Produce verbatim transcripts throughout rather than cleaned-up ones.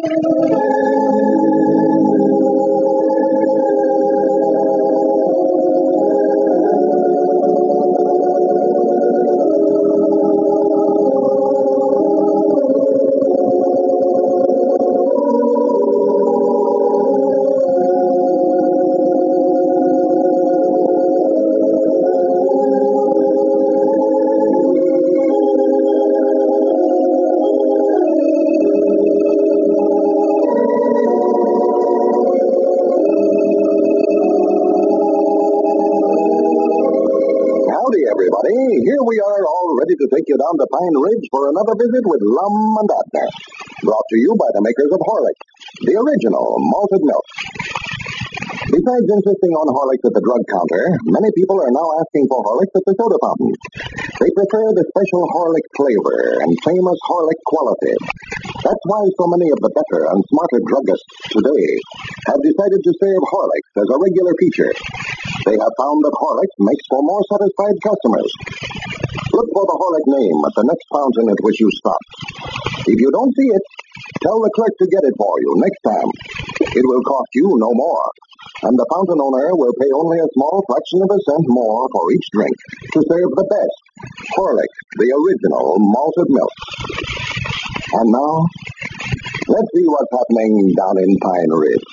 Here we are, all ready to take you down to Pine Ridge for another visit with Lum and Abner. Brought to you by the makers of Horlicks, the original malted milk. Besides insisting on Horlicks at the drug counter, many people are now asking for Horlicks at the soda fountain. They prefer the special Horlicks flavor and famous Horlicks quality. That's why so many of the better and smarter druggists today have decided to serve Horlicks as a regular feature. They have found that Horlicks makes for more satisfied customers. Look for the Horlick name at the next fountain at which you stop. If you don't see it, tell the clerk to get it for you next time. It will cost you no more, and the fountain owner will pay only a small fraction of a cent more for each drink to serve the best Horlicks, the original malted milk. And now, let's see what's happening down in Pine Ridge.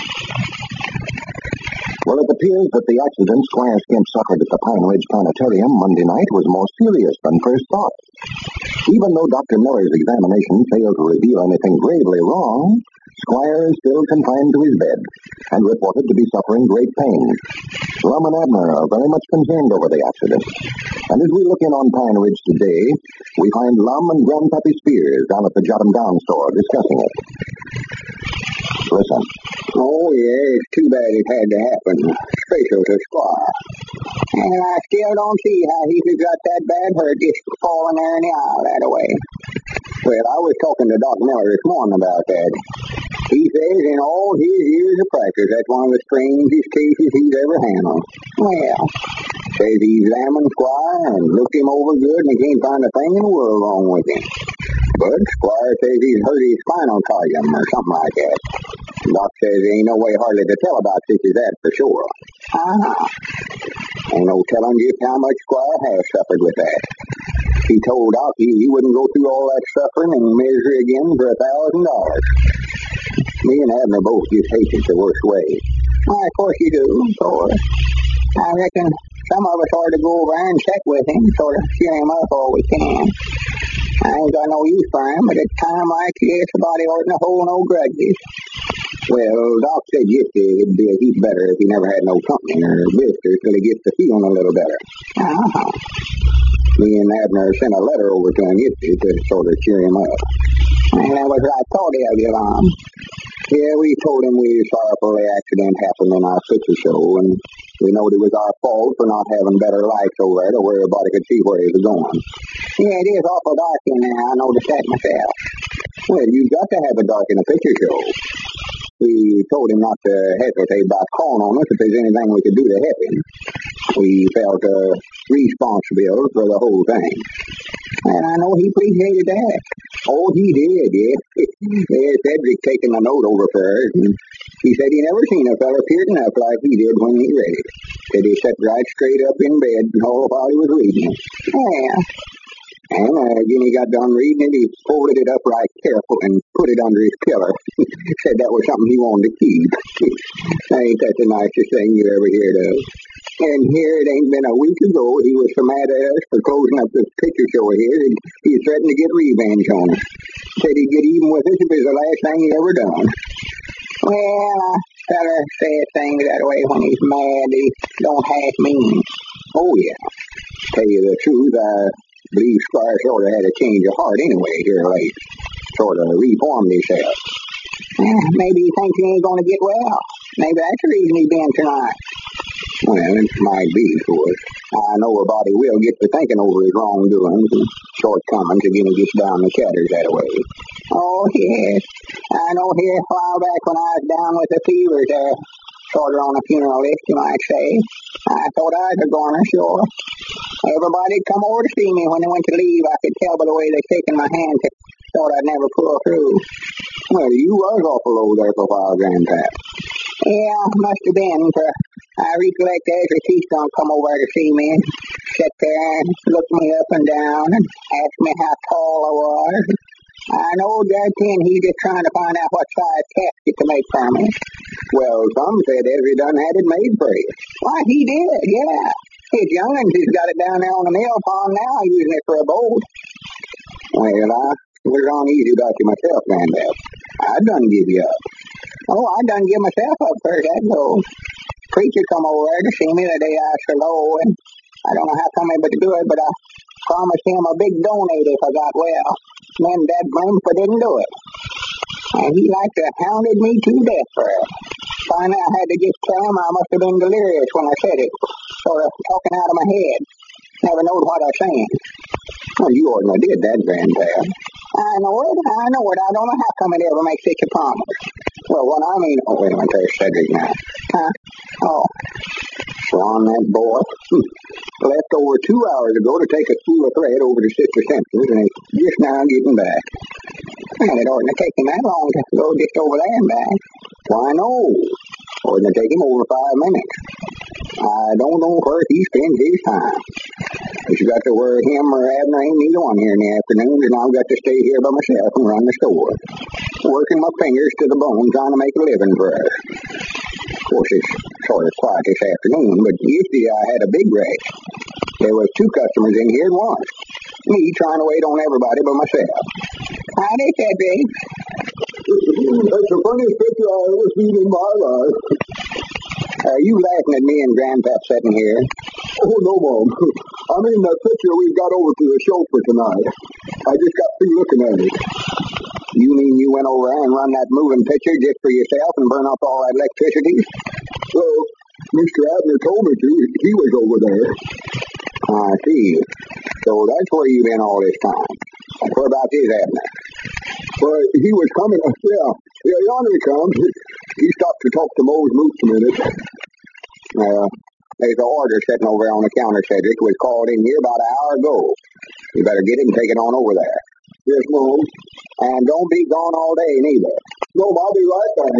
Well, it appears that the accident Squire Skimp suffered at the Pine Ridge Planetarium Monday night was more serious than first thought. Even though Doctor Miller's examination failed to reveal anything gravely wrong, Squire is still confined to his bed and reported to be suffering great pain. Lum and Abner are very much concerned over the accident. And as we look in on Pine Ridge today, we find Lum and Grandpappy Spears down at the Jot 'em Down store discussing it. Listen. Oh, yeah, it's too bad it had to happen, especially to Squire. And I still don't see how he could got that bad hurt just falling there in the aisle that way. Well, I was talking to Doc Miller this morning about that. He says in all his years of practice, that's one of the strangest cases he's ever handled. Well, says he examined Squire and looked him over good and he can't find a thing in the world wrong with him. But Squire says he's hurt his spinal column or something like that. Doc says there ain't no way hardly to tell about such as that for sure. Ah. Ain't no telling just how much Squire has suffered with that. He told Doc he, he wouldn't go through all that suffering and misery again for a thousand dollars. Me and Abner both just hate it the worst way. Why, of course you do, of course. I reckon some of us ought to go over and check with him, sort of cheer him up all we can. I ain't got no use for him, but at a time like this, a body oughtn't to hold no grudges. Well, Doc said yesterday it'd be a heap better if he never had no company or visitors till he gets to feeling a little better. Uh-huh. Me and Abner sent a letter over to him yesterday to sort of cheer him up. And that was right thought of you, Lum. Yeah, we told him we were sorrowful the accident happened in our picture show, and we knowed it was our fault for not having better lights over there to where everybody could see where he was going. Yeah, it is awful dark in there. I noticed that myself. Well, you've got to have it dark in a picture show. We told him not to hesitate about calling on us if there's anything we could do to help him. We felt uh, responsible for the whole thing. And I know he appreciated that. Oh, he did, yeah. Yeah, Cedric taking a note over for us, and he said he never seen a fella peering up like he did when he read it. Said he sat right straight up in bed all while he was reading it. Yeah. And uh, when he got done reading it, he folded it up right careful and put it under his pillow. Said that was something he wanted to keep. Ain't that the nicest thing you ever heard of? And here it ain't been a week ago he was so mad at us for closing up this picture show of his, and he threatened to get revenge on us. Said he'd get even with us if it was the last thing he ever done. Well, a feller says things that way when he's mad. He don't half mean. Oh, yeah. Tell you the truth, I believe Squire sort of had a change of heart anyway here late. Sort of reformed himself. Eh, maybe he thinks he ain't going to get well. Maybe that's the reason he's been tonight. Well, it might be, of course. I know a body will get to thinking over his wrongdoings and shortcomings again he gets down the chatters that way. Oh, yes. I know here a while back when I was down with the fever there, sort of on a funeral list, you might say. I thought I was a goner, sure. Everybody'd come over to see me when they went to leave. I could tell by the way they shaking my hand. Thought I'd never pull through. Well, you was awful low there for a while, Grandpap. Yeah, must have been, for I recollect Ezra Keystone come over to see me and sit there and look me up and down and ask me how tall I was. I know that then he just trying to find out what size casket to make for me. Well, some said Ezra done had it made for you. Why, he did, yeah. His young'uns has got it down there on the mill pond now, using it for a boat. Well, I was uneasy about you myself, Granddad. I done give you up. Oh, I done give myself up first, that goes. Preacher come over there to see me the day I was so low, and I don't know how come he would do it, but I promised him a big donate if I got well. Then Dad blamed for didn't do it. And he like to hounded me to death for it. Finally, I had to just tell him I must have been delirious when I said it, sort of talking out of my head. Never knowed what I was saying. Well, you ordinarily did that, Grandpap. I know it, I know it. I don't know how come it ever makes such a promise. Well, what I mean... Oh, wait a minute, there's Cedric now. Huh? Oh. Ron, that boy. Left over two hours ago to take a spool of thread over to Sister Simpson's, and he's just now getting back. And it oughtn't to take him that long to go just over there and back. Why, no. Oughtn't to take him over five minutes. I don't know where he spends his time. But you got to worry him or Abner ain't neither one here in the afternoons, and I've got to stay here by myself and run the store. Working my fingers to the bone trying to make a living for us. Of course, it's sort of quiet this afternoon, but yesterday I had a big rest. There was two customers in here at once. Me trying to wait on everybody but myself. Howdy, Cedric. That's the funniest picture I ever seen in my life. Are you laughing at me and Grandpap sitting here? Oh, no, Mom. I mean that picture we've got over to the show for tonight. I just got through looking at it. You mean you went over there and run that moving picture just for yourself and burn up all that electricity? Well, Mister Abner told me to. He was over there. I see. So that's where you've been all this time. Whereabouts is Abner? Well, he was coming. Uh, yeah, yeah, yonder he comes. He stopped to talk to Mose Moots a minute. Uh, there's an order sitting over there on the counter, Cedric. Was called in here about an hour ago. You better get it and take it on over there. Yes, Mom. And don't be gone all day, neither. No, I'll be right back.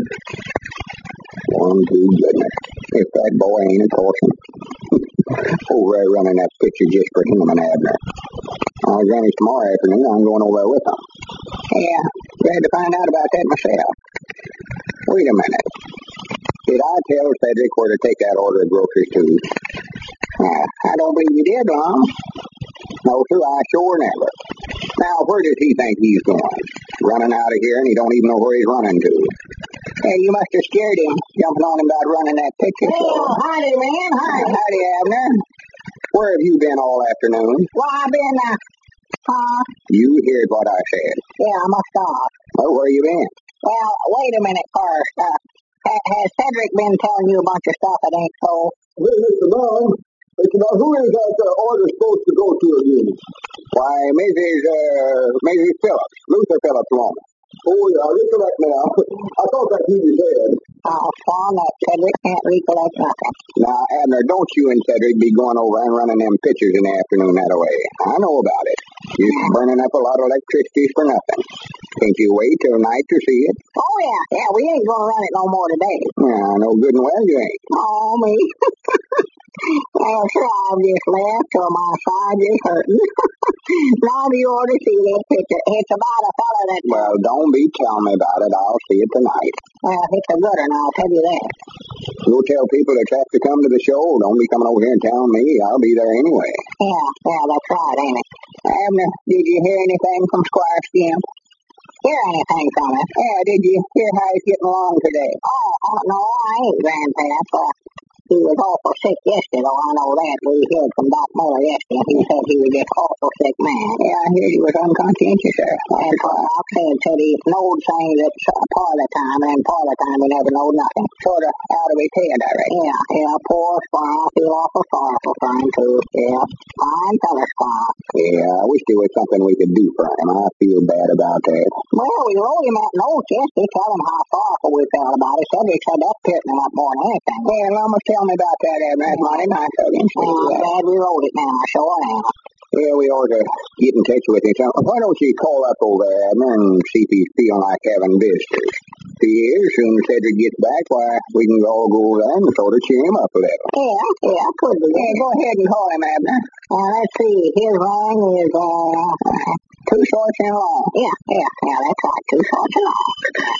One, two, goodness. If that boy ain't a caution. Over there running that picture just for him and Abner. Uh, Granny, tomorrow afternoon, I'm going over there with them. Yeah, glad to find out about that myself. Wait a minute. Did I tell Cedric where to take that order of groceries to? Uh, I don't believe you did, Mom. No, sir, I sure never. Now, where does he think he's going? Running out of here, and he don't even know where he's running to. Hey, you must have scared him, jumping on him about running that picture. Oh, howdy, man. Hi. Howdy, Abner. Where have you been all afternoon? Well, I've been, uh, huh? You heard what I said. Yeah, I must have. Oh, where you been? Well, wait a minute first. Uh, ha- has Cedric been telling you a bunch of stuff that ain't so? Hey, Mister Brown. Mister Brown, who is that uh, order supposed to go to again? Why, Missus Uh, Missus Phillips. Luther Phillips' woman. Oh, yeah, I recollect now. I thought that you said. Oh, son, that Cedric can't recollect nothing. Now, Abner, don't you and Cedric be going over and running them pictures in the afternoon that way. I know about it. You're burning up a lot of electricity for nothing. Can't you wait till night to see it? Oh, yeah. Yeah, we ain't gonna run it no more today. Yeah, I know good and well you ain't. Oh, me. Well, sure, I've just left till my side is hurting. Now you ought to see that picture. It's about a fella that... Well, don't be telling me about it. I'll see it tonight. Well, it's a good one, I'll tell you that. You'll tell people that have to come to the show. Don't be coming over here and telling me. I'll be there anyway. Yeah, yeah, that's right, ain't it? Abner, did you hear anything from Squire Skim? Hear anything from him? Yeah, did you hear how he's getting along today? Oh, oh no, I ain't, Grandpap. Uh, he was awful sick yesterday, though. I know that. We heard from Doc Miller yesterday. He said he was just awful sick, man. Yeah, I heard he was unconscientious, sir. And uh, Doc said, said he knowed things at part of the time, and part of the time he never knowed nothing. Sort of out of his head, I reckon. Yeah, yeah, poor Squire. I feel awful sorrowful for him, too. Yeah, fine fella, Squire. Yeah, I wish there was something we could do for him. I feel bad about that. Well, we wrote him out notes yesterday, tell him how sorrowful we felt about it. Cedric said that pierced him up more than anything. Well, almost tell me about that, Abner. That's mighty nice of him. Well, I'm glad we wrote it now, sure am. Yeah, we ought to get in touch with him. So why don't you call up over there, Abner, and see if he's feeling like having visitors? If he is, as soon as Cedric gets back, why, we can all go over there and sort of cheer him up a little. Yeah, yeah, could be. Yeah, go ahead and call him, Abner. Uh, let's see. His ring is, uh, Two shorts and long. yeah, yeah, yeah, that's right. Two shorts and long.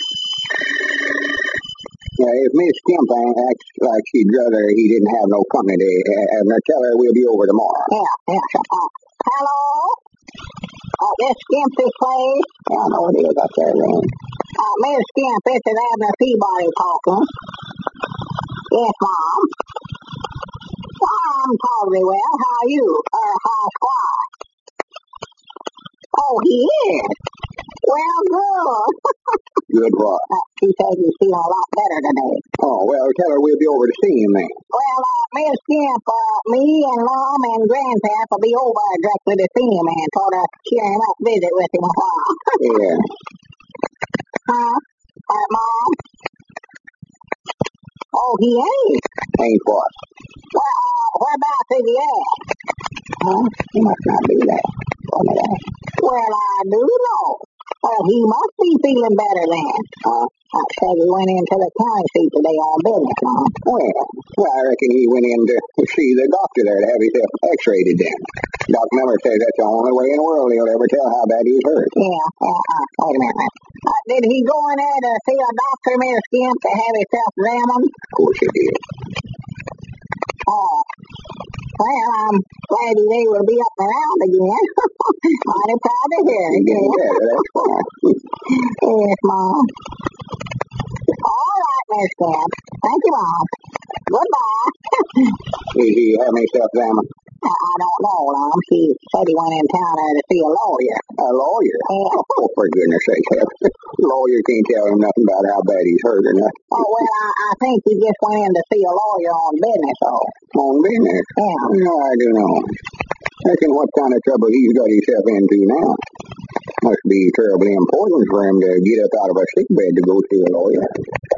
Yeah, if Miss Skimp acts like she'd rather he didn't have no company to uh, Abner, tell her we'll be over tomorrow. Yeah, yeah, sure. Uh, hello? Uh, Miss Skimp this place? Yeah, I know it is up there, man. Uh, Miss Skimp, this is Abner Peabody talking. Yes, Mom. I'm totally well. How are you? Uh, how's Squire? Oh, he is? Well, good. Good what? Uh, she said he's feeling a lot better today. Oh, well, tell her we'll be over to see him then. Well, uh, Miss Skimp, uh, me and Mom and Grandpap will be over directly to see him and sort of cheer him up, visit with him a while. Yeah. Huh? Uh, Mom? Oh, he ain't. Ain't what? Well, uh, whereabouts is he at? Huh? He must not be there. What of that? Well, I do know. Well, he must be feeling better then. Huh? I said he went into the county seat today on business, Mom. Well, well, I reckon he went in to see the doctor there to have himself x-rayed then. Doc Miller says that's the only way in the world he'll ever tell how bad he's hurt. Yeah, uh, uh, wait a minute. Uh, did he go in there to see a doctor, Miss Skimp, to have himself examined? Of course he did. Oh. Well, I'm glad he's able to be up and around again. Mighty proud to hear it. He's getting better, that's why. Yes, Mom. All right, Miss Skimp. Thank you, Mom. Goodbye. Did he have himself examined? I, I don't know, Mom. She said he went in town there to see a lawyer. A lawyer? Yeah. Oh, for goodness sake. Lawyer can't tell him nothing about how bad he's hurt or nothing. Oh, well, I, I think he just went in to see a lawyer on business, though. On business? Yeah. No, I do know. Reckon what kind of trouble he's got himself into now. Must be terribly important for him to get up out of a sick bed to go see a lawyer.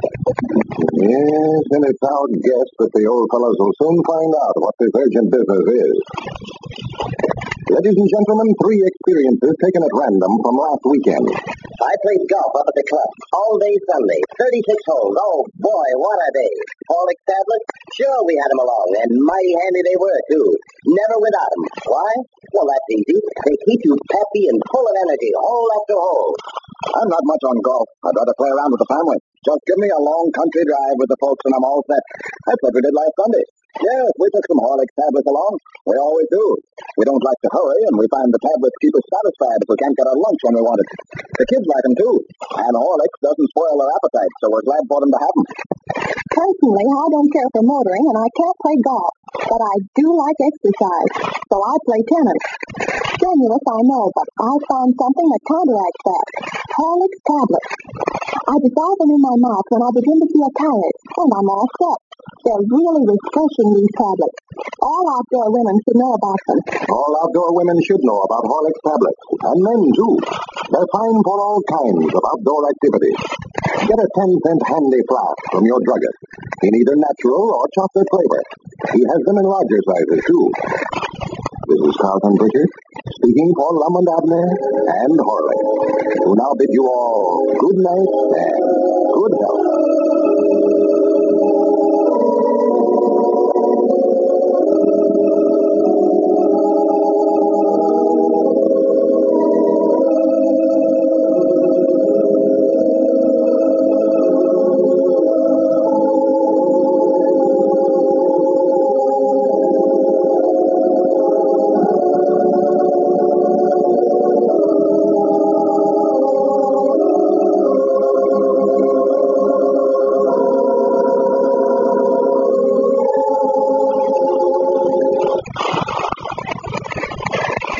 Yes, and it's our guess that the old fellows will soon find out what this urgent business is. Ladies and gentlemen, three experiences taken at random from last weekend. I played golf up at the club all day Sunday. thirty-six holes. Oh, boy, what a day. Horlicks tablets? Sure, we had them along, and mighty handy they were, too. Never without them. Why? Well, that's easy. They keep you peppy and full of energy, hole after hole. I'm not much on golf. I'd rather play around with the family. Just give me a long country drive with the folks and I'm all set. That's what we did last Sunday. Yes, we took some Horlicks tablets along. We always do. We don't like to hurry, and we find the tablets keep us satisfied if we can't get our lunch when we want it. The kids like them, too. And Horlicks doesn't spoil their appetite, so we're glad for them to have them. Personally, I don't care for motoring, and I can't play golf. But I do like exercise, so I play tennis. Strenuous, I know, but I found something that counteracts that. Horlicks tablets. I dissolve them in my mouth when I begin to feel tired, and I'm all set. They're really refreshing, these tablets. All outdoor women should know about them. All outdoor women should know about Horlicks tablets. And men, too. They're fine for all kinds of outdoor activities. Get a ten-cent handy flask from your druggist in either natural or chocolate flavor. He has them in larger sizes, too. This is Carlton Pritchard, speaking for Lum and Abner and Horlicks, who now bid you all good night and